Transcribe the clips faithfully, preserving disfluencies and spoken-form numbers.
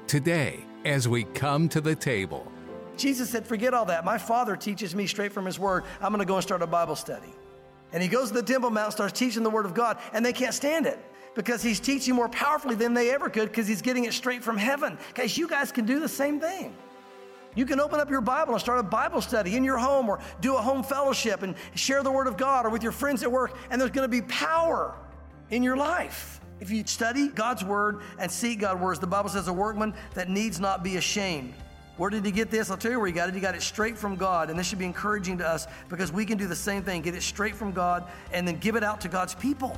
today as we come to the table. Jesus said, forget all that. My Father teaches me straight from His Word. I'm going to go and start a Bible study. And He goes to the Temple Mount, starts teaching the Word of God, and they can't stand it because He's teaching more powerfully than they ever could because He's getting it straight from heaven. Guys, you guys can do the same thing. You can open up your Bible and start a Bible study in your home or do a home fellowship and share the Word of God or with your friends at work, and there's going to be power in your life. If you study God's Word and seek God's words, the Bible says a workman that needs not be ashamed. Where did he get this? I'll tell you where he got it. He got it straight from God. And this should be encouraging to us because we can do the same thing. Get it straight from God and then give it out to God's people.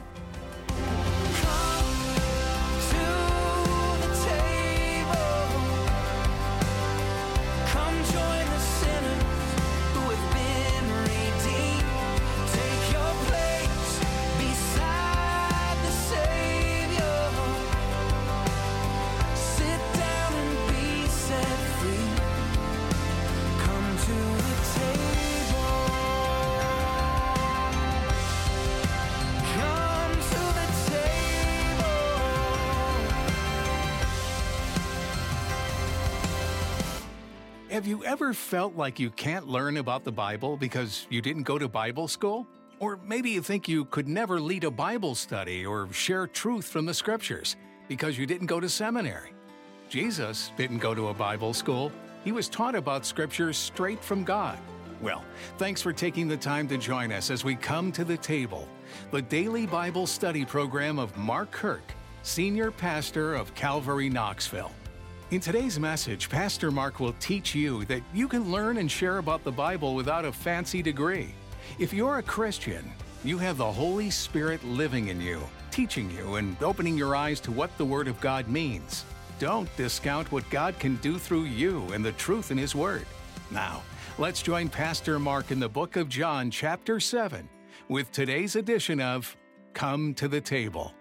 Have you ever felt like you can't learn about the Bible because you didn't go to Bible school? Or maybe you think you could never lead a Bible study or share truth from the Scriptures because you didn't go to seminary. Jesus didn't go to a Bible school. He was taught about Scripture straight from God. Well, thanks for taking the time to join us as we come to the table, the daily Bible study program of Mark Kirk, Senior Pastor of Calvary Knoxville. In today's message, Pastor Mark will teach you that you can learn and share about the Bible without a fancy degree. If you're a Christian, you have the Holy Spirit living in you, teaching you and opening your eyes to what the Word of God means. Don't discount what God can do through you and the truth in His Word. Now, let's join Pastor Mark in the book of John, chapter seven, with today's edition of Come to the Table.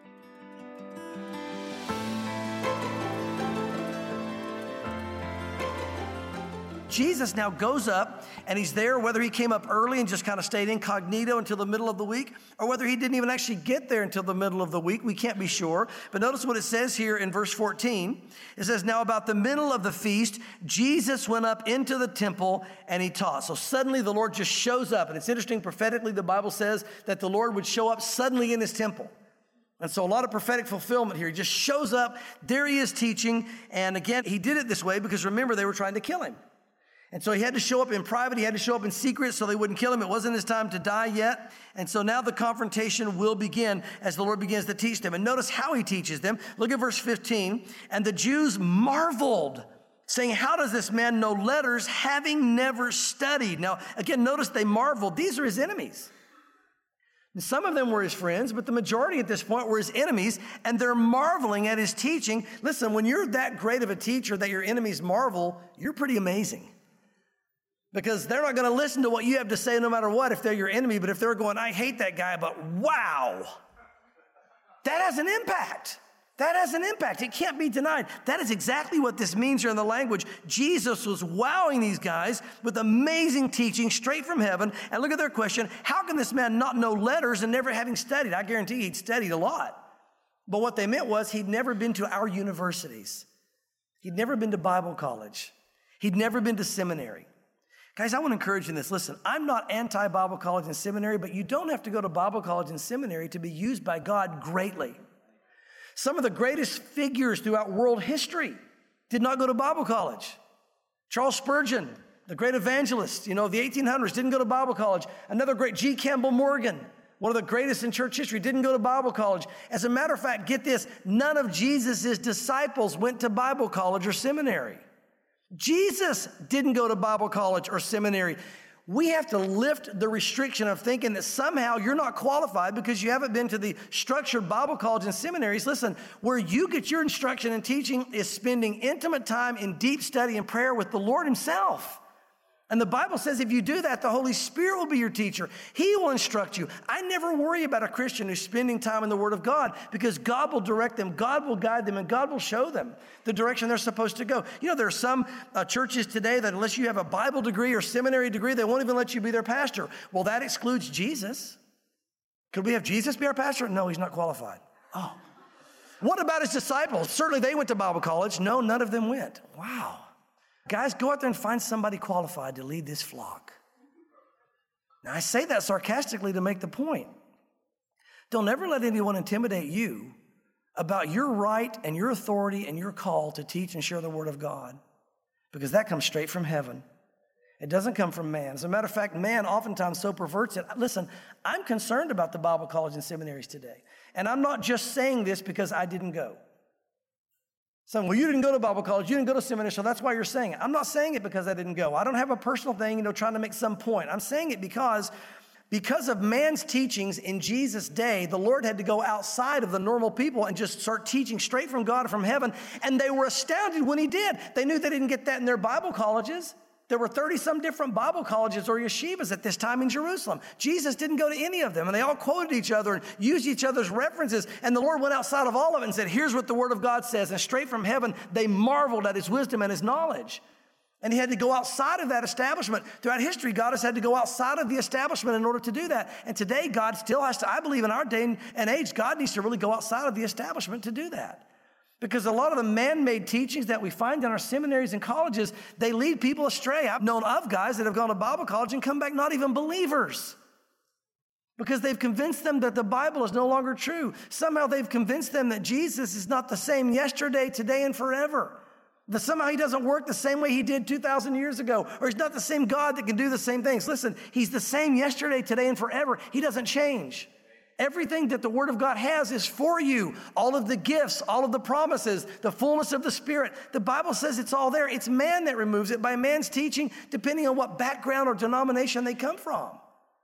Jesus now goes up and He's there, whether He came up early and just kind of stayed incognito until the middle of the week, or whether He didn't even actually get there until the middle of the week. We can't be sure. But notice what it says here in verse fourteen. It says, now about the middle of the feast, Jesus went up into the temple and He taught. So suddenly the Lord just shows up. And it's interesting, prophetically, the Bible says that the Lord would show up suddenly in His temple. And so a lot of prophetic fulfillment here. He just shows up. There He is teaching. And again, He did it this way because remember, they were trying to kill Him. And so He had to show up in private. He had to show up in secret so they wouldn't kill Him. It wasn't His time to die yet. And so now the confrontation will begin as the Lord begins to teach them. And notice how He teaches them. Look at verse fifteen. And the Jews marveled, saying, how does this man know letters, having never studied? Now, again, notice they marveled. These are His enemies. And some of them were His friends, but the majority at this point were His enemies, and they're marveling at His teaching. Listen, when you're that great of a teacher that your enemies marvel, you're pretty amazing. Because they're not going to listen to what you have to say no matter what if they're your enemy. But if they're going, I hate that guy, but wow, that has an impact. That has an impact. It can't be denied. That is exactly what this means here in the language. Jesus was wowing these guys with amazing teaching straight from heaven. And look at their question. How can this man not know letters and never having studied? I guarantee he'd studied a lot. But what they meant was he'd never been to our universities. He'd never been to Bible college. He'd never been to seminary. Guys, I want to encourage you in this. Listen, I'm not anti-Bible college and seminary, but you don't have to go to Bible college and seminary to be used by God greatly. Some of the greatest figures throughout world history did not go to Bible college. Charles Spurgeon, the great evangelist, you know, the eighteen hundreds, didn't go to Bible college. Another great, G. Campbell Morgan, one of the greatest in church history, didn't go to Bible college. As a matter of fact, get this, none of Jesus' disciples went to Bible college or seminary. Jesus didn't go to Bible college or seminary. We have to lift the restriction of thinking that somehow you're not qualified because you haven't been to the structured Bible college and seminaries. Listen, where you get your instruction and teaching is spending intimate time in deep study and prayer with the Lord Himself. And the Bible says if you do that, the Holy Spirit will be your teacher. He will instruct you. I never worry about a Christian who's spending time in the Word of God because God will direct them, God will guide them, and God will show them the direction they're supposed to go. You know, there are some uh, churches today that unless you have a Bible degree or seminary degree, they won't even let you be their pastor. Well, that excludes Jesus. Could we have Jesus be our pastor? No, He's not qualified. Oh. What about his disciples? Certainly they went to Bible college. No, none of them went. Wow. Guys, go out there and find somebody qualified to lead this flock. Now, I say that sarcastically to make the point. Don't ever let anyone intimidate you about your right and your authority and your call to teach and share the Word of God, because that comes straight from heaven. It doesn't come from man. As a matter of fact, man oftentimes so perverts it. Listen, I'm concerned about the Bible college and seminaries today. And I'm not just saying this because I didn't go. Saying, well, you didn't go to Bible college, you didn't go to seminary, so that's why you're saying it. I'm not saying it because I didn't go. I don't have a personal thing, you know, trying to make some point. I'm saying it because, because of man's teachings in Jesus' day, the Lord had to go outside of the normal people and just start teaching straight from God and from heaven. And they were astounded when he did. They knew they didn't get that in their Bible colleges. There were thirty-some different Bible colleges or yeshivas at this time in Jerusalem. Jesus didn't go to any of them, and they all quoted each other and used each other's references, and the Lord went outside of all of it and said, here's what the Word of God says, and straight from heaven, they marveled at his wisdom and his knowledge. And he had to go outside of that establishment. Throughout history, God has had to go outside of the establishment in order to do that. And today, God still has to, I believe in our day and age, God needs to really go outside of the establishment to do that. Because a lot of the man-made teachings that we find in our seminaries and colleges, they lead people astray. I've known of guys that have gone to Bible college and come back not even believers, because they've convinced them that the Bible is no longer true. Somehow they've convinced them that Jesus is not the same yesterday, today, and forever. That somehow he doesn't work the same way he did two thousand years ago, or he's not the same God that can do the same things. Listen, he's the same yesterday, today, and forever. He doesn't change. Everything that the Word of God has is for you. All of the gifts, all of the promises, the fullness of the Spirit. The Bible says it's all there. It's man that removes it by man's teaching, depending on what background or denomination they come from.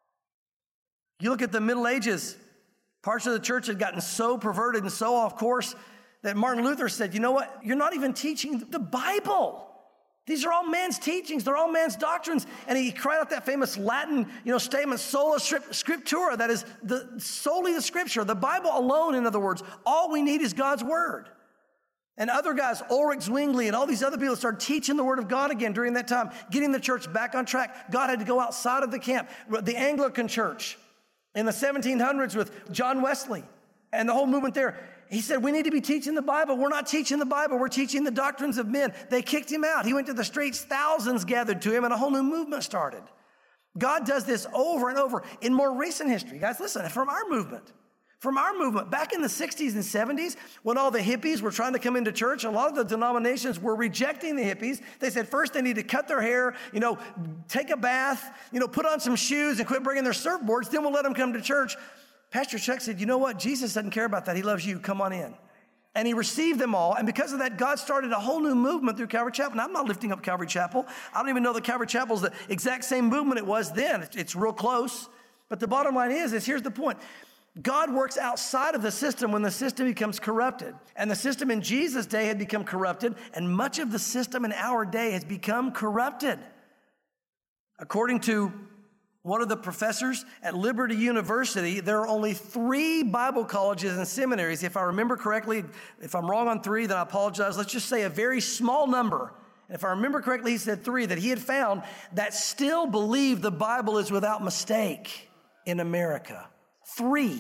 You look at the Middle Ages, parts of the church had gotten so perverted and so off course that Martin Luther said, you know what? You're not even teaching the Bible. These are all man's teachings. They're all man's doctrines. And he cried out that famous Latin, you know, statement, sola scriptura, that is the, solely the scripture, the Bible alone, in other words. All we need is God's word. And other guys, Ulrich Zwingli and all these other people started teaching the word of God again during that time, getting the church back on track. God had to go outside of the camp. The Anglican church in the seventeen hundreds with John Wesley and the whole movement there. He said, we need to be teaching the Bible. We're not teaching the Bible. We're teaching the doctrines of men. They kicked him out. He went to the streets. Thousands gathered to him, and a whole new movement started. God does this over and over in more recent history. Guys, listen, from our movement, from our movement, back in the sixties and seventies, when all the hippies were trying to come into church, a lot of the denominations were rejecting the hippies. They said first they need to cut their hair, you know, take a bath, you know, put on some shoes and quit bringing their surfboards. Then we'll let them come to church. Pastor Chuck said, you know what? Jesus doesn't care about that. He loves you. Come on in. And he received them all. And because of that, God started a whole new movement through Calvary Chapel. Now, I'm not lifting up Calvary Chapel. I don't even know that Calvary Chapel is the exact same movement it was then. It's real close. But the bottom line is, is here's the point. God works outside of the system when the system becomes corrupted. And the system in Jesus' day had become corrupted. And much of the system in our day has become corrupted. According to one of the professors at Liberty University, there are only three Bible colleges and seminaries. If I remember correctly, if I'm wrong on three, then I apologize. Let's just say a very small number. And if I remember correctly, he said three that he had found that still believe the Bible is without mistake in America. Three.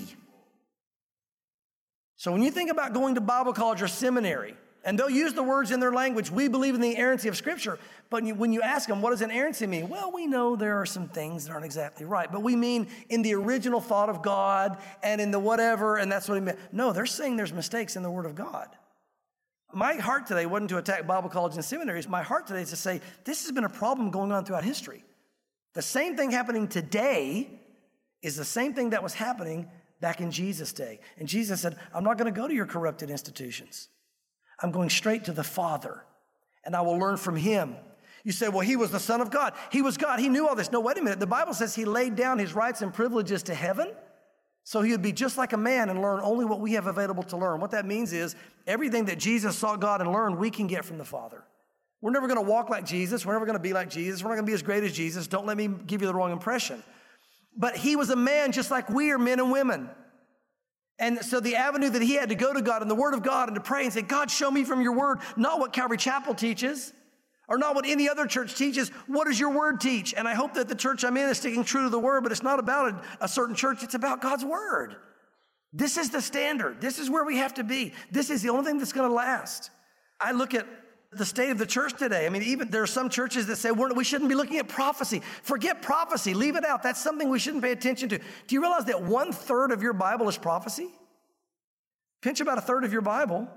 So when you think about going to Bible college or seminary, and they'll use the words in their language, we believe in the inerrancy of Scripture. But when you ask them, what does inerrancy mean? Well, we know there are some things that aren't exactly right. But we mean in the original thought of God and in the whatever, and that's what he meant. No, they're saying there's mistakes in the Word of God. My heart today wasn't to attack Bible college and seminaries. My heart today is to say, this has been a problem going on throughout history. The same thing happening today is the same thing that was happening back in Jesus' day. And Jesus said, I'm not going to go to your corrupted institutions. I'm going straight to the Father, and I will learn from him. You say, well, he was the Son of God. He was God. He knew all this. No, wait a minute. The Bible says he laid down his rights and privileges to heaven, so he would be just like a man and learn only what we have available to learn. What that means is everything that Jesus saw God and learned, we can get from the Father. We're never going to walk like Jesus. We're never going to be like Jesus. We're not going to be as great as Jesus. Don't let me give you the wrong impression. But he was a man just like we are men and women. And so the avenue that he had to go to God and the Word of God and to pray and say, God, show me from your Word, not what Calvary Chapel teaches or not what any other church teaches. What does your Word teach? And I hope that the church I'm in is sticking true to the Word, but it's not about a, a certain church. It's about God's Word. This is the standard. This is where we have to be. This is the only thing that's going to last. I look at the state of the church today. I mean, even there are some churches that say we're, we shouldn't be looking at prophecy. Forget prophecy. Leave it out. That's something we shouldn't pay attention to. Do you realize that one third of your Bible is prophecy? Pinch about a third of your Bible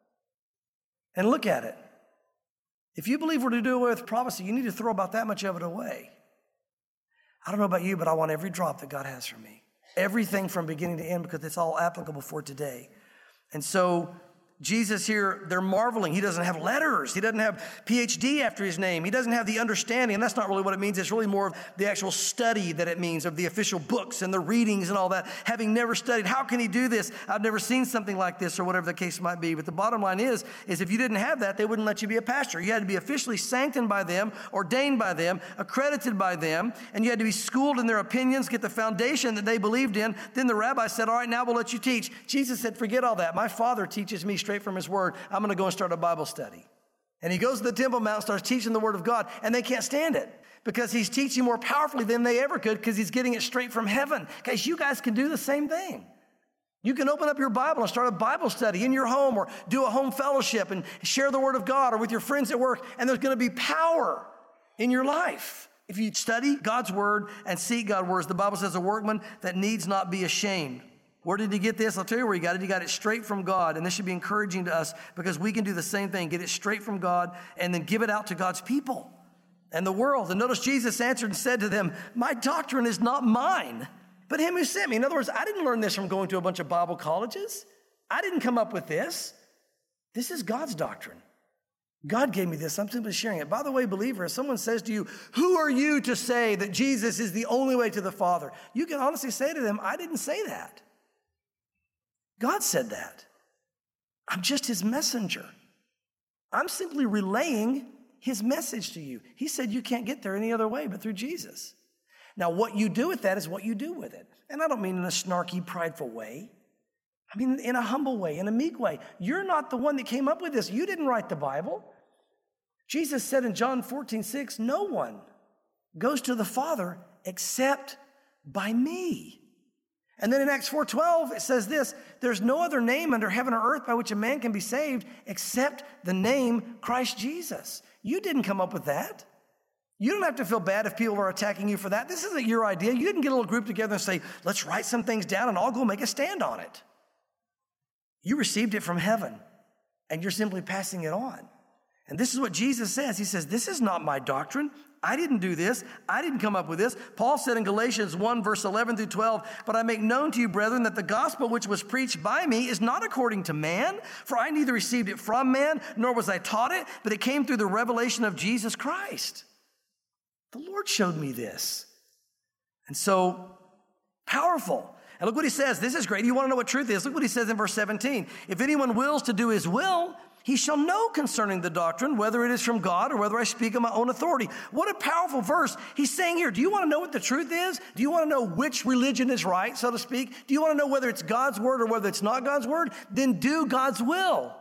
and look at it. If you believe we're to do away with prophecy, you need to throw about that much of it away. I don't know about you, but I want every drop that God has for me. Everything from beginning to end, because it's all applicable for today. And so Jesus here, they're marveling. He doesn't have letters. He doesn't have P H D after his name. He doesn't have the understanding, and that's not really what it means. It's really more of the actual study that it means, of the official books and the readings and all that. Having never studied, how can he do this? I've never seen something like this, or whatever the case might be. But the bottom line is, is if you didn't have that, they wouldn't let you be a pastor. You had to be officially sanctioned by them, ordained by them, accredited by them, and you had to be schooled in their opinions, get the foundation that they believed in. Then the rabbi said, all right, now we'll let you teach. Jesus said, forget all that. My Father teaches me straight from his word. I'm going to go and start a Bible study. And he goes to the Temple Mount and starts teaching the word of God, and they can't stand it because he's teaching more powerfully than they ever could, because he's getting it straight from heaven. Guys, you guys can do the same thing. You can open up your Bible and start a Bible study in your home, or do a home fellowship and share the word of God, or with your friends at work, and there's going to be power in your life. If you study God's word and seek God's words, the Bible says a workman that needs not be ashamed. Where did he get this? I'll tell you where he got it. He got it straight from God. And this should be encouraging to us, because we can do the same thing. Get it straight from God and then give it out to God's people and the world. And notice Jesus answered and said to them, my doctrine is not mine, but him who sent me. In other words, I didn't learn this from going to a bunch of Bible colleges. I didn't come up with this. This is God's doctrine. God gave me this. I'm simply sharing it. By the way, believer, if someone says to you, who are you to say that Jesus is the only way to the Father? You can honestly say to them, I didn't say that. God said that. I'm just his messenger. I'm simply relaying his message to you. He said you can't get there any other way but through Jesus. Now, what you do with that is what you do with it. And I don't mean in a snarky, prideful way. I mean in a humble way, in a meek way. You're not the one that came up with this. You didn't write the Bible. Jesus said in John fourteen six, no one goes to the Father except by me. And then in Acts four twelve, it says this, there's no other name under heaven or earth by which a man can be saved except the name Christ Jesus. You didn't come up with that. You don't have to feel bad if people are attacking you for that. This isn't your idea. You didn't get a little group together and say, let's write some things down and I'll go make a stand on it. You received it from heaven, and you're simply passing it on. And this is what Jesus says. He says, this is not my doctrine. I didn't do this. I didn't come up with this. Paul said in Galatians one, verse eleven through twelve, but I make known to you, brethren, that the gospel which was preached by me is not according to man, for I neither received it from man, nor was I taught it, but it came through the revelation of Jesus Christ. The Lord showed me this. And so, powerful. And look what he says. This is great. You want to know what truth is? Look what he says in verse seventeen. If anyone wills to do his will, he shall know concerning the doctrine, whether it is from God or whether I speak on my own authority. What a powerful verse. He's saying here, do you want to know what the truth is? Do you want to know which religion is right, so to speak? Do you want to know whether it's God's word or whether it's not God's word? Then do God's will.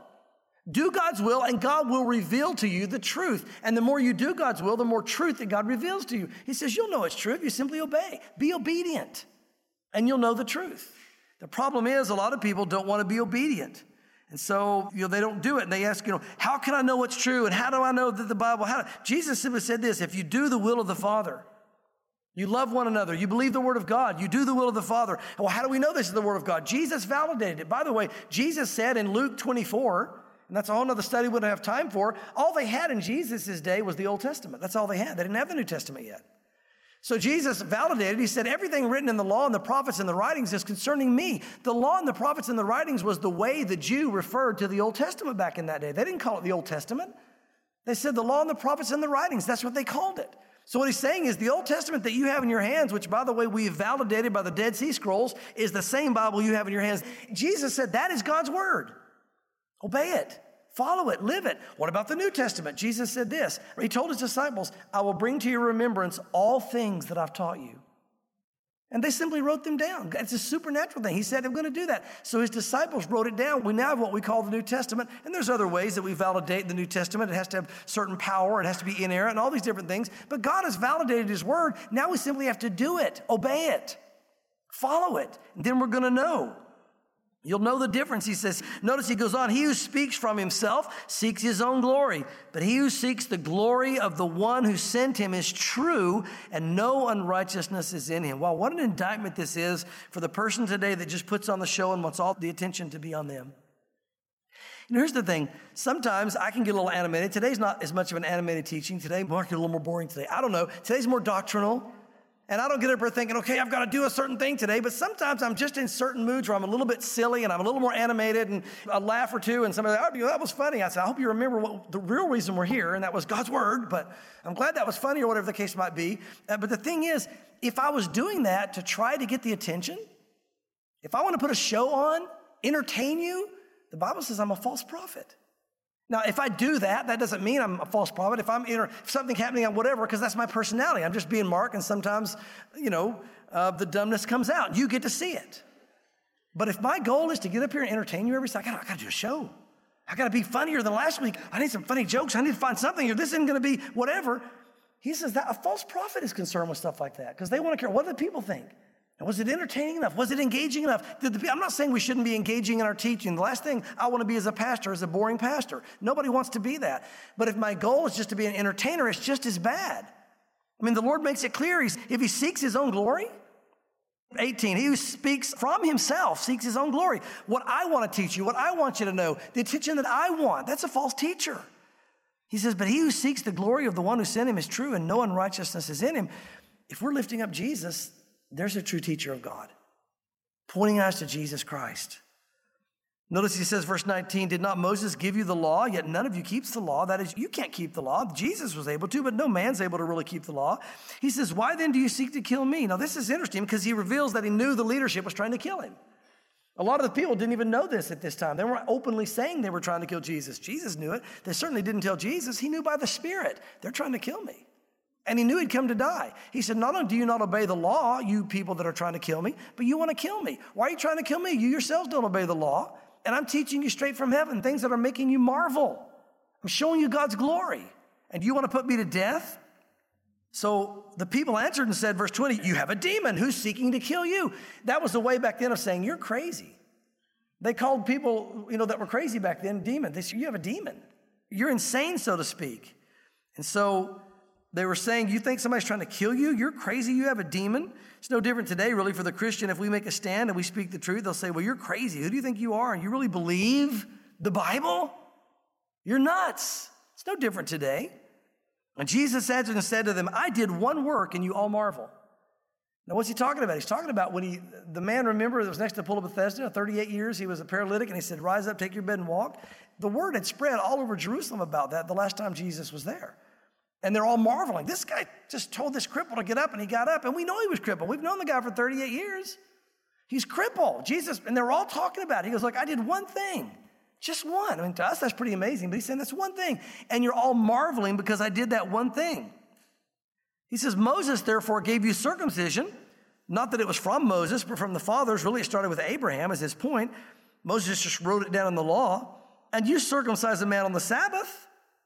Do God's will, and God will reveal to you the truth. And the more you do God's will, the more truth that God reveals to you. He says, you'll know it's true if you simply obey. Be obedient, and you'll know the truth. The problem is a lot of people don't want to be obedient. And so, you know, they don't do it. And they ask, you know, how can I know what's true? And how do I know that the Bible, how do, Jesus simply said this, if you do the will of the Father, you love one another, you believe the word of God, you do the will of the Father. Well, how do we know this is the word of God? Jesus validated it. By the way, Jesus said in Luke twenty-four, and that's a whole other study we don't have time for, all they had in Jesus' day was the Old Testament. That's all they had. They didn't have the New Testament yet. So Jesus validated, he said, everything written in the law and the prophets and the writings is concerning me. The law and the prophets and the writings was the way the Jew referred to the Old Testament back in that day. They didn't call it the Old Testament. They said the law and the prophets and the writings. That's what they called it. So what he's saying is the Old Testament that you have in your hands, which, by the way, we have validated by the Dead Sea Scrolls, is the same Bible you have in your hands. Jesus said that is God's word. Obey it. Follow it, live it. What about the New Testament? Jesus said this. He told his disciples, I will bring to your remembrance all things that I've taught you. And they simply wrote them down. It's a supernatural thing. He said, I'm going to do that. So his disciples wrote it down. We now have what we call the New Testament. And there's other ways that we validate the New Testament. It has to have certain power. It has to be inerrant and all these different things. But God has validated his word. Now we simply have to do it, obey it, follow it. And then we're going to know You'll know the difference. He says, notice he goes on, he who speaks from himself seeks his own glory, but he who seeks the glory of the one who sent him is true, and no unrighteousness is in him. Wow, what an indictment this is for the person today that just puts on the show and wants all the attention to be on them. And here's the thing. Sometimes I can get a little animated. Today's not as much of an animated teaching. Today might get a little more boring today. I don't know. Today's more doctrinal. And I don't get up there thinking, okay, I've got to do a certain thing today. But sometimes I'm just in certain moods where I'm a little bit silly and I'm a little more animated and a laugh or two. And somebody, oh, that was funny. I said, I hope you remember what the real reason we're here. And that was God's word. But I'm glad that was funny or whatever the case might be. Uh, but the thing is, if I was doing that to try to get the attention, if I want to put a show on, entertain you, the Bible says I'm a false prophet. Now, if I do that, that doesn't mean I'm a false prophet. If I'm inter- if something happening on whatever, because that's my personality. I'm just being Mark, and sometimes, you know, uh, the dumbness comes out. You get to see it. But if my goal is to get up here and entertain you every second, I got to do a show. I got to be funnier than last week. I need some funny jokes. I need to find something, or this isn't going to be whatever. He says that a false prophet is concerned with stuff like that because they want to care. What do the people think? And was it entertaining enough? Was it engaging enough? Did the, I'm not saying we shouldn't be engaging in our teaching. The last thing I want to be as a pastor is a boring pastor. Nobody wants to be that. But if my goal is just to be an entertainer, it's just as bad. I mean, the Lord makes it clear. He's, if he seeks his own glory, eighteen, he who speaks from himself seeks his own glory. What I want to teach you, what I want you to know, the attention that I want, that's a false teacher. He says, but he who seeks the glory of the one who sent him is true, and no unrighteousness is in him. If we're lifting up Jesus, there's a true teacher of God, pointing us to Jesus Christ. Notice he says, verse nineteen, did not Moses give you the law? Yet none of you keeps the law. That is, you can't keep the law. Jesus was able to, but no man's able to really keep the law. He says, why then do you seek to kill me? Now, this is interesting because he reveals that he knew the leadership was trying to kill him. A lot of the people didn't even know this at this time. They weren't openly saying they were trying to kill Jesus. Jesus knew it. They certainly didn't tell Jesus. He knew by the Spirit, they're trying to kill me. And he knew he'd come to die. He said, not only do you not obey the law, you people that are trying to kill me, but you want to kill me. Why are you trying to kill me? You yourselves don't obey the law. And I'm teaching you straight from heaven, things that are making you marvel. I'm showing you God's glory. And you want to put me to death? So the people answered and said, verse twenty, you have a demon who's seeking to kill you. That was the way back then of saying, you're crazy. They called people, you know, that were crazy back then, demon. They said, you have a demon. You're insane, so to speak. And so they were saying, you think somebody's trying to kill you? You're crazy. You have a demon. It's no different today, really, for the Christian. If we make a stand and we speak the truth, they'll say, well, you're crazy. Who do you think you are? And you really believe the Bible? You're nuts. It's no different today. And Jesus answered and said to them, I did one work and you all marvel. Now, what's he talking about? He's talking about when he, the man, remember, that was next to the pool of Bethesda, thirty-eight years, he was a paralytic, and he said, rise up, take your bed and walk. The word had spread all over Jerusalem about that the last time Jesus was there. And they're all marveling. This guy just told this cripple to get up, and he got up, and we know he was crippled. We've known the guy for thirty-eight years. He's crippled. Jesus, and they're all talking about it. He goes, look, I did one thing, just one. I mean, to us, that's pretty amazing, but he's saying that's one thing. And you're all marveling because I did that one thing. He says, Moses, therefore, gave you circumcision. Not that it was from Moses, but from the fathers. Really, it started with Abraham as his point. Moses just wrote it down in the law. And you circumcise a man on the Sabbath.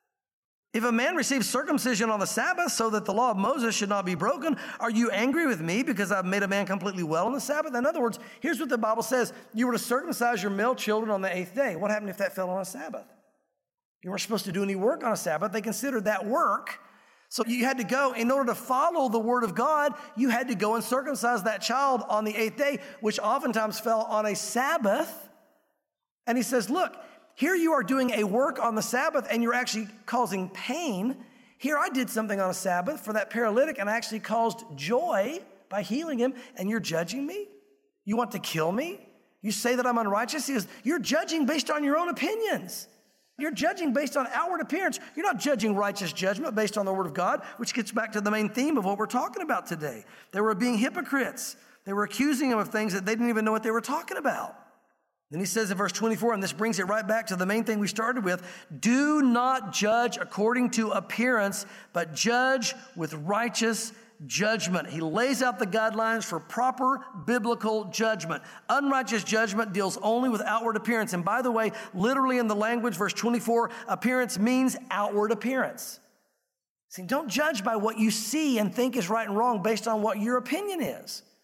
If a man receives circumcision on the Sabbath so that the law of Moses should not be broken, are you angry with me because I've made a man completely well on the Sabbath? In other words, here's what the Bible says. You were to circumcise your male children on the eighth day. What happened if that fell on a Sabbath? You weren't supposed to do any work on a Sabbath. They considered that work. So you had to go, in order to follow the word of God, you had to go and circumcise that child on the eighth day, which oftentimes fell on a Sabbath. And he says, look, here you are doing a work on the Sabbath and you're actually causing pain. Here I did something on a Sabbath for that paralytic and I actually caused joy by healing him, and you're judging me? You want to kill me? You say that I'm unrighteous? He says, you're judging based on your own opinions. You're judging based on outward appearance. You're not judging righteous judgment based on the word of God, which gets back to the main theme of what we're talking about today. They were being hypocrites. They were accusing him of things that they didn't even know what they were talking about. Then he says in verse twenty-four, and this brings it right back to the main thing we started with, do not judge according to appearance, but judge with righteous judgment. He lays out the guidelines for proper biblical judgment. Unrighteous judgment deals only with outward appearance. And by the way, literally in the language, verse twenty-four, appearance means outward appearance. See, don't judge by what you see and think is right and wrong based on what your opinion is.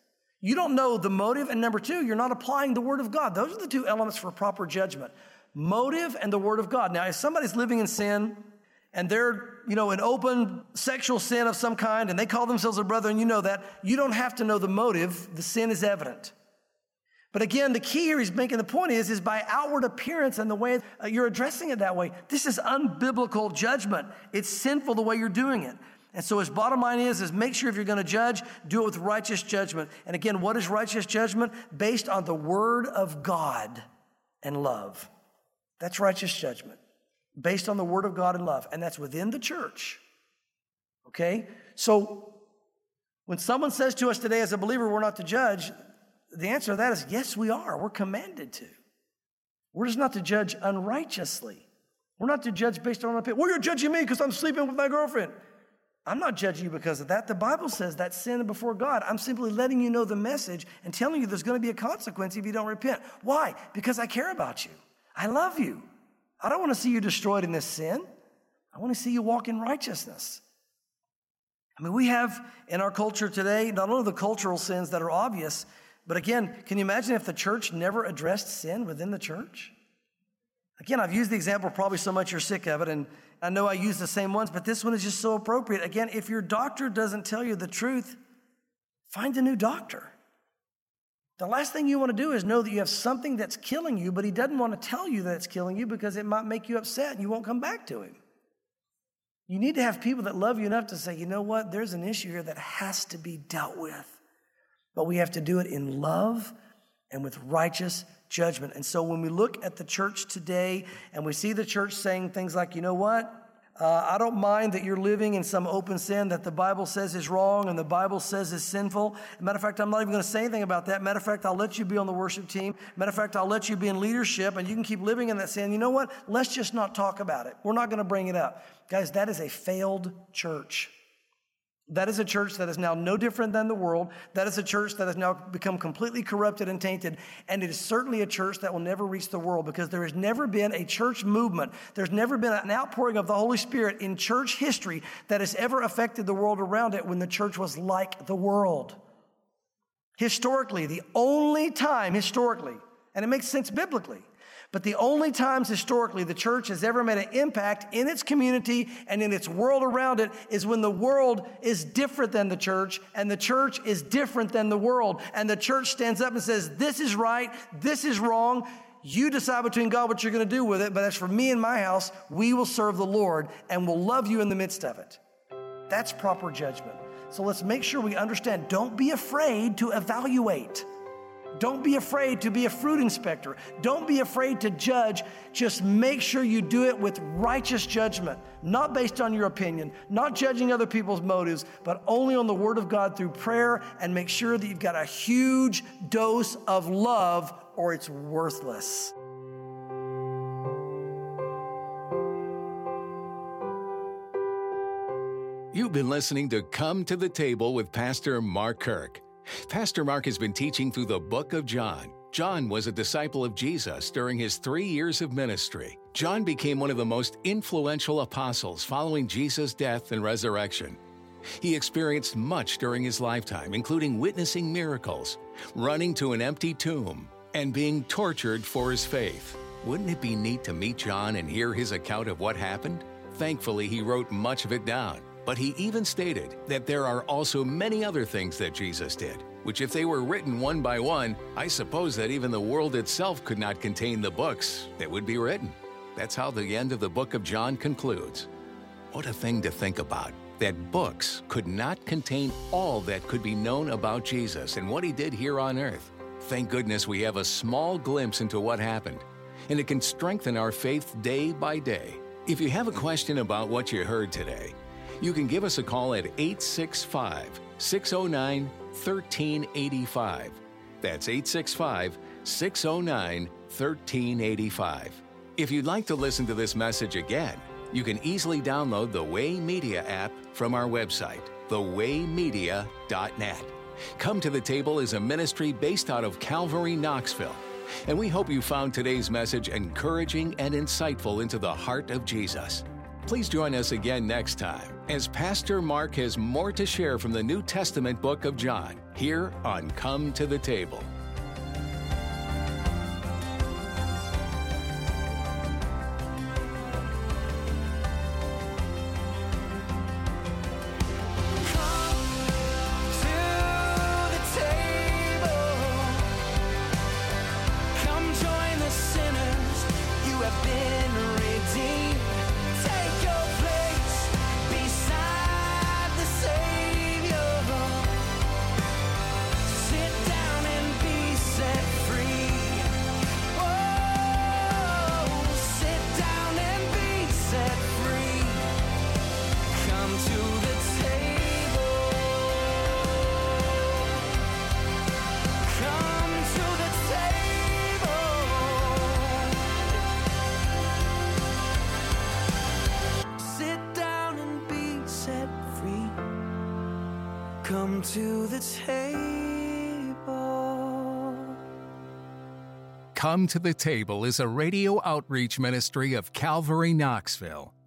You don't know the motive, and number two, you're not applying the Word of God. Those are the two elements for proper judgment. Motive and the Word of God. Now, if somebody's living in sin and they're, you know, in open sexual sin of some kind and they call themselves a brother and you know that, you don't have to know the motive. The sin is evident. But again, the key here he's making the point is, is by outward appearance and the way you're addressing it that way. This is unbiblical judgment. It's sinful the way you're doing it. And so his bottom line is, is make sure if you're going to judge, do it with righteous judgment. And again, what is righteous judgment? Based on the Word of God and love. That's righteous judgment. Based on the Word of God and love. And that's within the church. Okay? So when someone says to us today as a believer, we're not to judge, the answer to that is, yes, we are. We're commanded to. We're just not to judge unrighteously. We're not to judge based on our opinion. Well, you're judging me because I'm sleeping with my girlfriend. I'm not judging you because of that. The Bible says that's sin before God. I'm simply letting you know the message and telling you there's going to be a consequence if you don't repent. Why? Because I care about you. I love you. I don't want to see you destroyed in this sin. I want to see you walk in righteousness. I mean, we have in our culture today, not only the cultural sins that are obvious, but again, can you imagine if the church never addressed sin within the church? Again, I've used the example probably so much you're sick of it, and I know I use the same ones, but this one is just so appropriate. Again, if your doctor doesn't tell you the truth, find a new doctor. The last thing you want to do is know that you have something that's killing you, but he doesn't want to tell you that it's killing you because it might make you upset and you won't come back to him. You need to have people that love you enough to say, you know what, there's an issue here that has to be dealt with. But we have to do it in love and with righteous judgment. And so when we look at the church today and we see the church saying things like, you know what, uh, I don't mind that you're living in some open sin that the Bible says is wrong and the Bible says is sinful. Matter of fact, I'm not even going to say anything about that. Matter of fact, I'll let you be on the worship team. Matter of fact, I'll let you be in leadership and you can keep living in that sin. You know what? Let's just not talk about it. We're not going to bring it up. Guys, that is a failed church. That is a church that is now no different than the world. That is a church that has now become completely corrupted and tainted. And it is certainly a church that will never reach the world because there has never been a church movement. There's never been an outpouring of the Holy Spirit in church history that has ever affected the world around it when the church was like the world. Historically, the only time historically, and it makes sense biblically, but the only times historically the church has ever made an impact in its community and in its world around it is when the world is different than the church and the church is different than the world. And the church stands up and says, this is right, this is wrong. You decide between God what you're going to do with it. But as for me and my house, we will serve the Lord and will love you in the midst of it. That's proper judgment. So let's make sure we understand. Don't be afraid to evaluate. Don't be afraid to be a fruit inspector. Don't be afraid to judge. Just make sure you do it with righteous judgment, not based on your opinion, not judging other people's motives, but only on the Word of God through prayer, and make sure that you've got a huge dose of love or it's worthless. You've been listening to Come to the Table with Pastor Mark Kirk. Pastor Mark has been teaching through the book of John. John was a disciple of Jesus during his three years of ministry. John became one of the most influential apostles following Jesus' death and resurrection. He experienced much during his lifetime, including witnessing miracles, running to an empty tomb, and being tortured for his faith. Wouldn't it be neat to meet John and hear his account of what happened? Thankfully, he wrote much of it down. But he even stated that there are also many other things that Jesus did, which if they were written one by one, I suppose that even the world itself could not contain the books that would be written. That's how the end of the book of John concludes. What a thing to think about, that books could not contain all that could be known about Jesus and what he did here on earth. Thank goodness we have a small glimpse into what happened, and it can strengthen our faith day by day. If you have a question about what you heard today, you can give us a call at eight six five, six zero nine, one three eight five. That's eight six five, six zero nine, one three eight five. If you'd like to listen to this message again, you can easily download the Way Media app from our website, the way media dot net. Come to the Table is a ministry based out of Calvary, Knoxville. And we hope you found today's message encouraging and insightful into the heart of Jesus. Please join us again next time as Pastor Mark has more to share from the New Testament book of John here on Come to the Table. Come to the table. Come to the Table is a radio outreach ministry of Calvary Knoxville.